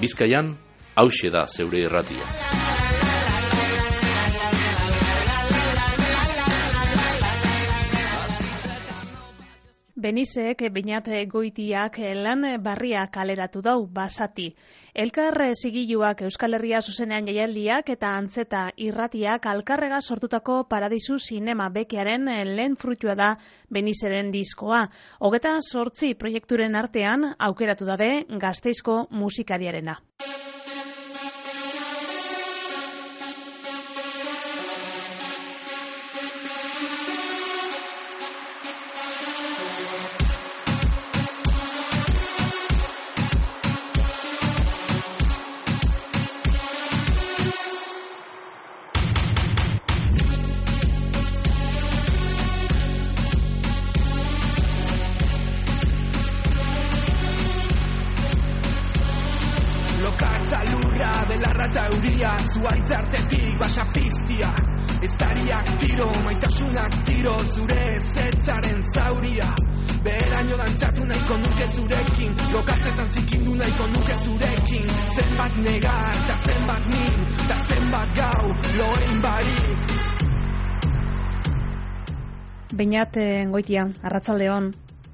Bizkaian, hauxe da zeure irratia. Benizek, Beñat Goitiak lan barria kaleratu dau Basati. Elkar zigiluak Euskal Herria zuzenean jaialdiak eta antzeta irratiak alkarrega sortutako Paradisu Zinema bekearen lehen fruitua da Benizeren diskoa. 28 proiekturen artean aukeratu dabe Gasteizko musikariarena. Zuaitzartetik basa piztia, estariak tiro, maitasunak tiro, zure ezetzaren zauria. Beheraino dantzatu nahiko nuke zurekin, lokatzetan zikindu nahiko nuke zurekin. Zenbat negar, ta zenbat min, ta zenbat gau, loein barik. Beñat Goitia, arratsaldeon.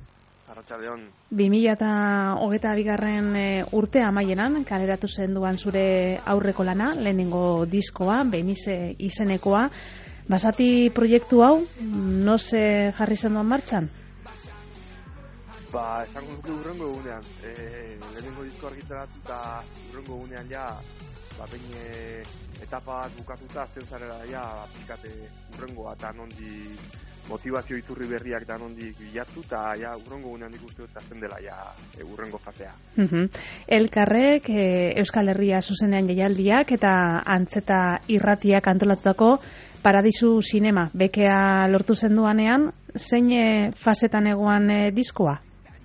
2022 urte amaieran kaleratu zenduan zure aurreko lana, lehenengo diskoa, Benize izenekoa. Basati proiektu hau, noze jarri zenduan martxan? Esango nuke urrengo egunean. Lehenengo disko argitaratu eta urrengo egunean ja, behin etapa bat bukatuta, azten zarela ja, pikate urrengoa eta nondi motivazio iturri berriak da nondik bilatu eta ja urrengo gunean ikuste dut azten dela ja urrengo fasea. Elkarrek Euskal Herria zuzenean jaialdiak eta antzeta irratiak antolatutako Paradisu Zinema bekea lortu zenduanean, zein fasetan egoan diskoa?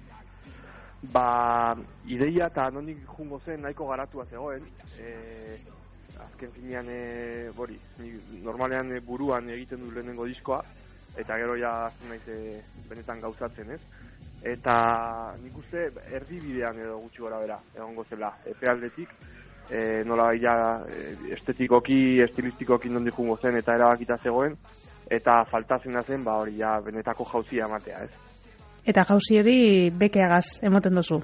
Ideia eta nondik jungo zen nahiko garatua zegoen. Azken finean, normalean buruan egiten du lehenengo diskoa, eta gero ja naiz benetan gauzatzen, ez? Eta nik uste erdibidean edo gutxi gora bera egongo zela epealdetik, nola ja estetikoki, estilistikoki nondik jungo zen eta erabakita zegoen, eta faltazena zen hori ja benetako jauzia ematea, ez? Eta jauzi hori bekeagaz emoten duzu?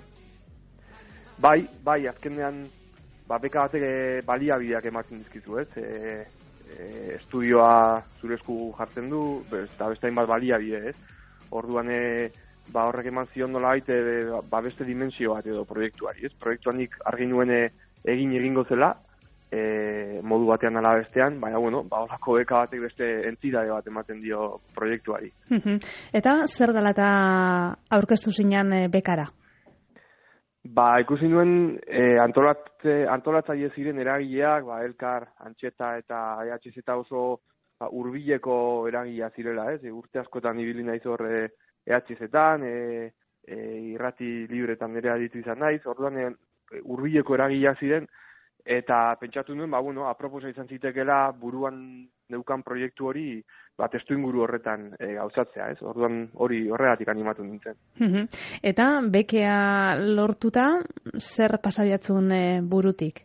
Bai, azkenean beka batek baliabideak ematen dizkizu, ez? Estudioa zure esku jartzen du, eta beste hainbat baliabide, ez? Orduan, horrek eman zion nola beste dimensio bat edo proiektuari, ez? Proiektuanik argi nuen egingo zela, modu batean ala bestean, baina, horako beka batek beste entidade bat ematen dio proiektuari. Eta zer dela eta aurkeztu zinean bekara? Ikusi nuen antolatzaile ziren eragileak, Elkar, Antxeta eta EHZ oso hurbileko eragilea zirela, ez? Urte askotan ibili naiz hor EHZ-etan, irrati libretan ere aditu izan naiz, orduan hurbileko eragileak ziren, eta pentsatu nuen, aproposa izan zitekeela buruan neukan proiektu hori, testuinguru horretan gauzatzea, ez? Orduan horregatik animatu nintzen. Eta bekea lortuta, zer pasabiatzun burutik?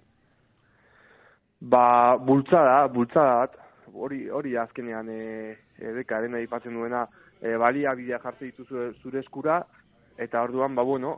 Bultzada bat, hori azkenean beka dena ipatzen duena, baliabidea jartze dituzu zure eskura, eta orduan,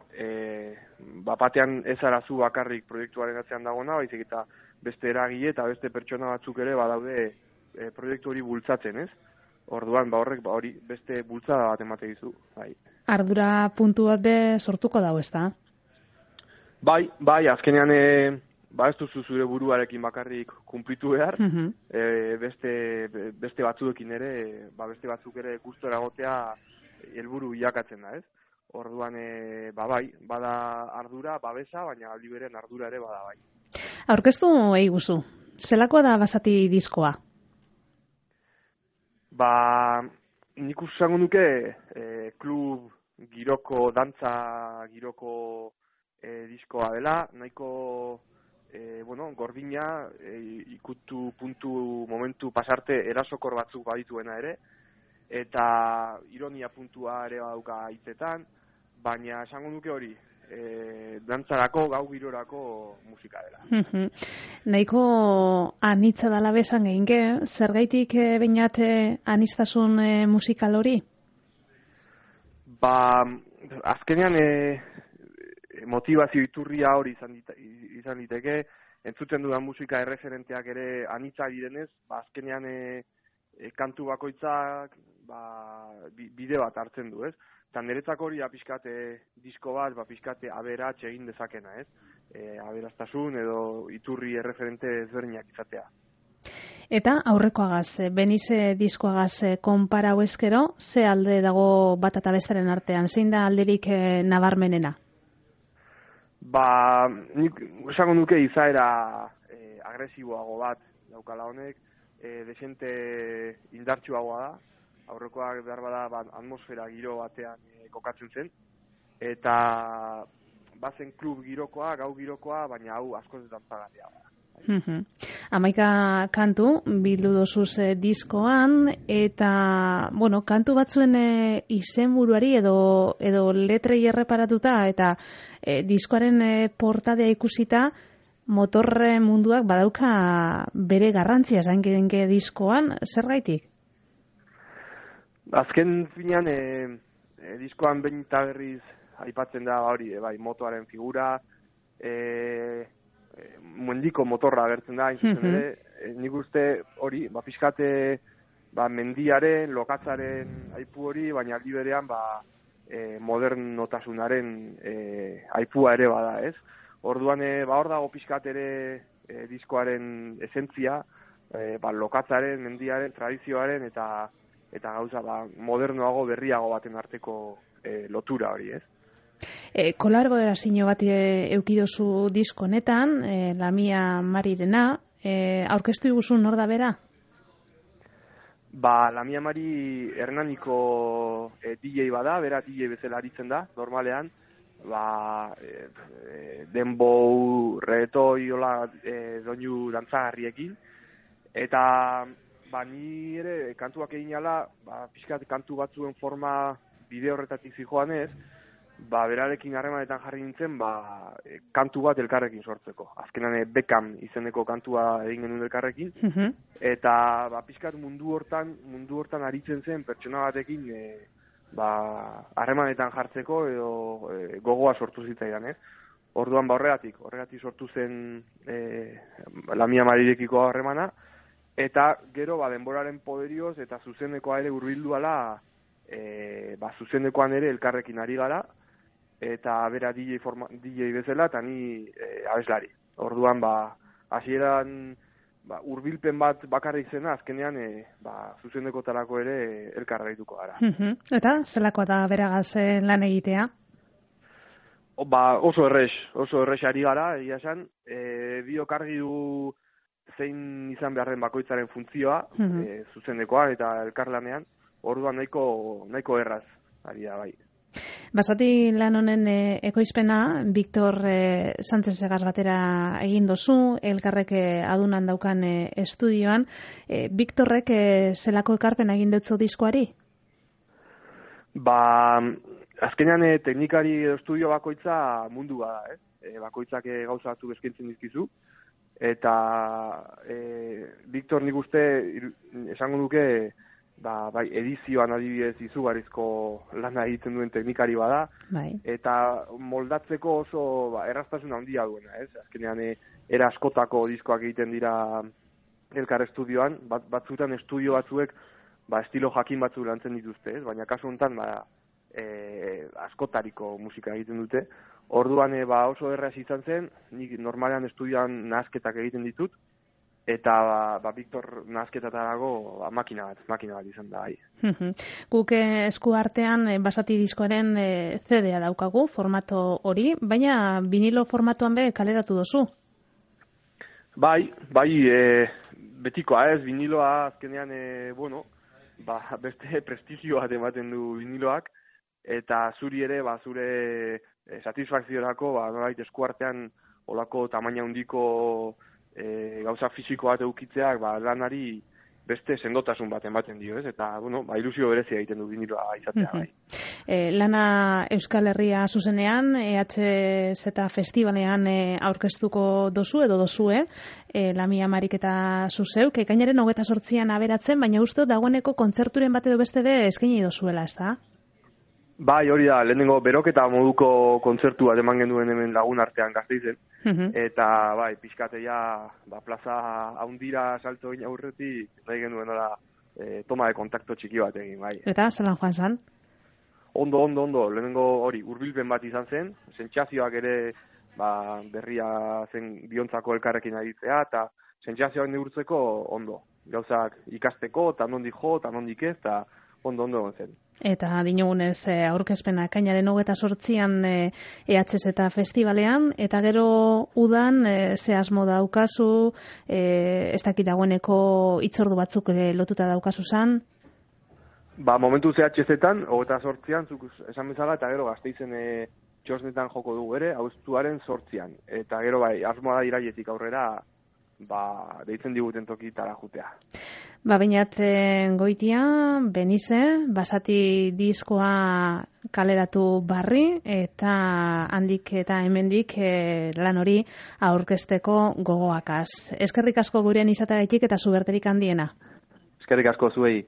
batean ez arazu bakarrik proiektuaren atzean dagona, baizik eta beste eragile eta beste pertsona batzuk ere badaude proiektu hori bultzatzen, ez? Orduan, horrek hori beste bultzada bat emate dizu. Ardura puntu bat be sortuko dago, ez da? Bai, azkenean ez duzu zure buruarekin bakarrik kumplitu behar, beste batzuekin ere, beste batzuk ere gustora egotea helburu bilakatzen da, ez? Orduan, bada ardura, babesa, baina aldi berean ardura ere bada bai. Aurkeztu eiguzu, zelakoa da Basati diskoa? Nik usango nuke klub giroko, dantza giroko diskoa dela, nahiko gordina, ikutu puntu momentu pasarte erasokor batzuk badituena ere, eta ironia puntua ere badauka hitzetan, baina esango nuke hori, dantzarako, gau girorako musika dela. Nahiko anitza dala besan gehinke, zergaitik bainat anistasun musikal hori? Azkenean motivazio iturria hori izan liteke, entzuten dudan musika erreferenteak ere anitza direnez, azkenean kantu bakoitzak bide bat hartzen du, ez? Eta niretzako hori pixkate disko bat, pixkate aberatxe egin dezakena, ez? Aberaztasun edo iturri erreferente ezberdinak izatea. Eta aurrekoagaz, Benize diskoagaz konparau eskero, ze alde dago bat eta bestaren artean? Zein da alderik nabarmenena? Nik esango nuke izaera agresiboago bat daukala honek, desente indartsuagoa da, aurrekoak behar bada atmosfera giro batean kokatzen zen, eta bazen klub girokoa, gau girokoa, baina hau askoz dantzagarria da. 11 kantu bildu dozuz diskoan, eta kantu batzuen izenburuari edo letrei erreparatuta, eta diskoaren portadea ikusita, motorre munduak badauka bere garrantzia zainkenke diskoan, zergaitik? Azken finean, diskoan behin eta berriz aipatzen da hori, motoaren figura, mendiko motorra agertzen da, ere, nik uste hori, pixkate mendiaren, lokatzaren aipu hori, baina aldi berean modernotasunaren aipua ere bada, ez? Orduan, hor dago pixkat ere diskoaren esentzia, lokatzaren, mendiaren, tradizioaren eta gauza modernoago, berriago baten arteko lotura hori, ez? Kolaborazio bat eukidozu disko honetan, Lamia Marirena, aurkeztu iguzun nor da bera? Lamia Mari Hernaniko DJ bada, bera DJ bezala aritzen da, normalean, denbou, retoi, doinu dantzagarriekin, eta ni ere kantuak egin ala, pixkat kantu batzuen forma bide horretatik zijoanez, berarekin harremanetan jarri nintzen, kantu bat elkarrekin sortzeko. Azkenan Beckham izeneko kantua egin genuen elkarrekin, eta pixkat mundu hortan aritzen zen pertsona batekin harremanetan jartzeko edo gogoa sortu zitzaidan, ez? Orduan horregatik sortu zen Lamia Marirekiko harremana, eta gero denboraren poderioz eta zuzenekoa ere hurbilduala, zuzenekoan ere elkarrekin ari gara, eta bera DJ bezala, eta ni abeslari. Orduan, hasieran hurbilpen bat bakarrik zena, azkenean zuzenekotarako ere elkarreituko gara. Eta zelakoa da beragaz lan egitea? Oso errex ari gara, egia esan, biok argi du zein izan beharren bakoitzaren funtzioa, zuzenekoan eta elkarlanean, orduan nahiko erraz ari da, bai. Basati lan honen ekoizpena, Victor Sánchez-Egaz batera egin dozu, elkarrek adunan daukan estudioan. Victorrek zelako ekarpen egin dutzu diskoari? Azkenean teknikari estudio bakoitza mundu bada, bakoitzak gauzatu eskaintzen dizkizu, eta Victor nik uste esango duke edizioan adibidez izugarrizko lana egiten duen teknikari bada, eta moldatzeko oso erraztasun handia duena, ez? Azkenean era askotako diskoak egiten dira elkar estudioan, batzuetan estudio batzuek estilo jakin batzuk lantzen dituzte, ez? Baina kasu honetan askotariko musika egiten dute. Orduan oso erraz izan zen, nik normalean estudioan nahasketak egiten ditut, eta Victor nahasketatarago makina bat izan da. Guk esku artean Basati diskoaren CD-a daukagu, formato hori, baina vinilo formatoan be kaleratu dozu? Bai, betikoa ez, viniloa azkenean, beste prestigio bat ematen du viniloak, eta zuri ere, zure satisfakziorako, nolait esku artean olako tamaina handiko gauza fisiko bat eukitzeak lanari beste sendotasun bat ematen dio, ez? Eta, bueno, ilusio berezia egiten du biniloa izatea, bai. Lana Euskal Herria zuzenean, EHZ Festivalean aurkeztuko dozue, Lamia Marik eta zuzeuk, ekainaren 28an aberatzen, baina uste dagoeneko kontzerturen bat edo beste be eskaini dozuela, ez da? Bai, hori da, lehenengo beroketa moduko kontzertu bat eman genuen hemen Lagun artean Gasteizen, eta bai, pixkateia plaza haundira salto egin aurretik, nahi genuen toma de kontakto txiki bat egin, bai. Eta, zelan joan zan? Ondo, lehenengo hori, hurbilpen bat izan zen, sentsazioak ere berria zen biontzako elkarrekin aritzea, eta sentsazioak neurtzeko ondo. Gauzak ikasteko, eta nondik jo, eta nondik ez, eta ondo egon zen. Eta dinogunez aurkezpena ekainaren 28an EHZ Festivalean, eta gero udan ze asmo daukazu, ez dakit dagoeneko hitzordu batzuk lotuta daukazu zan? Momentu EHZ-etan, 28an, zuk esan bezala, eta gero Gasteizen txosnetan joko dugu ere, abuztuaren 8an. Eta gero asmoa da irailetik aurrera, deitzen diguten tokitara jutea. Bainat Goitia, Benize, Basati diskoa kaleratu barri, eta handik eta hemendik lan hori aurkezteko gogoakaz. Eskerrik asko gurean izatagaitik eta zuberterik handiena. Eskerrik asko zuei.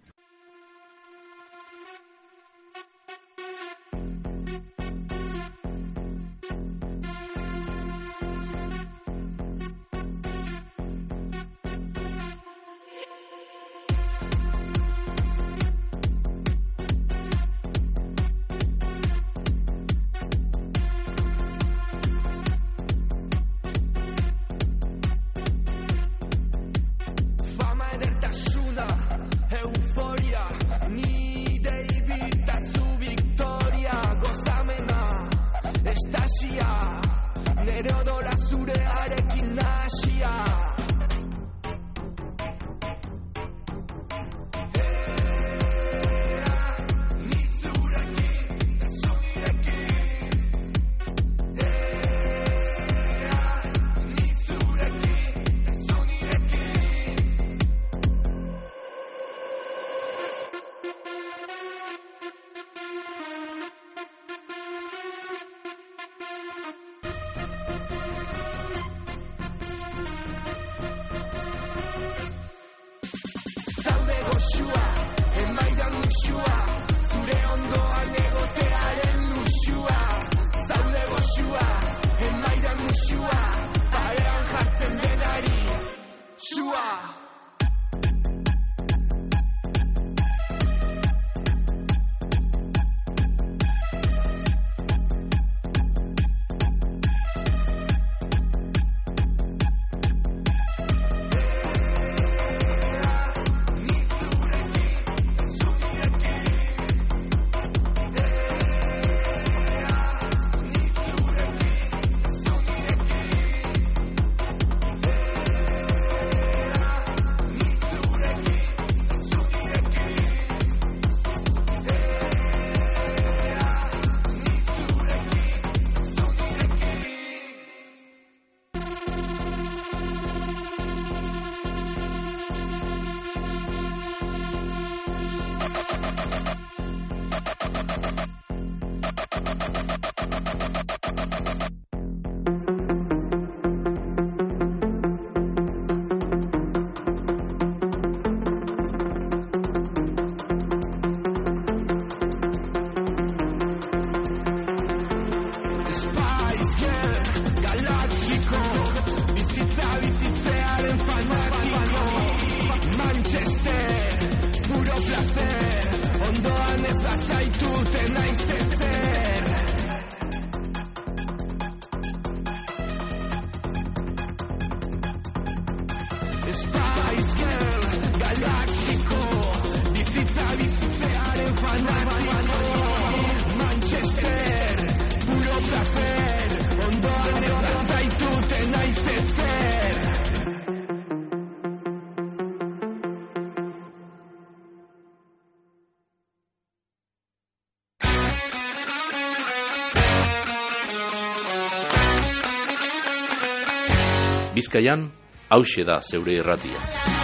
Bizkaian, hauxe da zeure irratia.